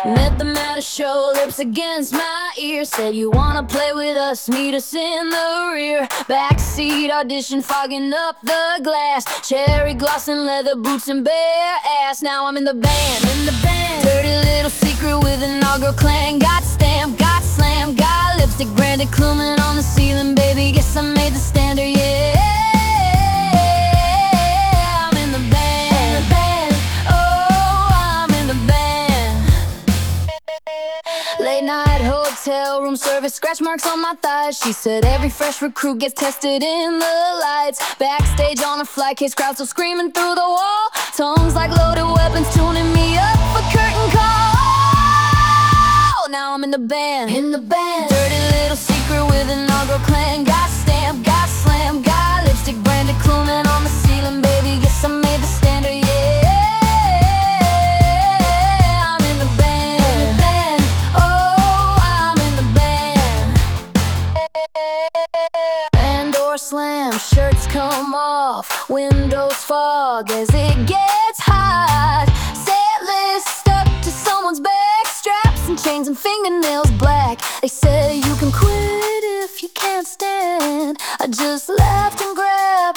Met them at a show, lips against my ear. Said you wanna play with us, meet us in the rear. Backseat audition, fogging up the glass. Cherry gloss and leather boots and bare ass. Now I'm in the band, Dirty little secret with an all-girl clan. Got stamped, got slammed, got lipstick branded Kluman on the ceiling. Baby, guess I made the standard, yeah. I'm in the band, oh, I'm in the band. Late night hotel room service, scratch marks on my thighs. She said every fresh recruit gets tested in the lights. Backstage on a flight case, crowd still screaming through the wall. Tongues like loaded weapons, tuning me up for curtain call. Now I'm in the band, Dirty little secret with an all-girl clan. Got stamped, got slammed, got lipstick branded Kluman on the ceiling. Baby, guess I made the standard, yeah. I'm in the band, oh, I'm in the band. Band door slam, shirts come off, windows fog as it gets hot. Set list stuck to someone's back, straps and chains and fingernails black. They said you can quit if you can't stand. I just laughed and grabbed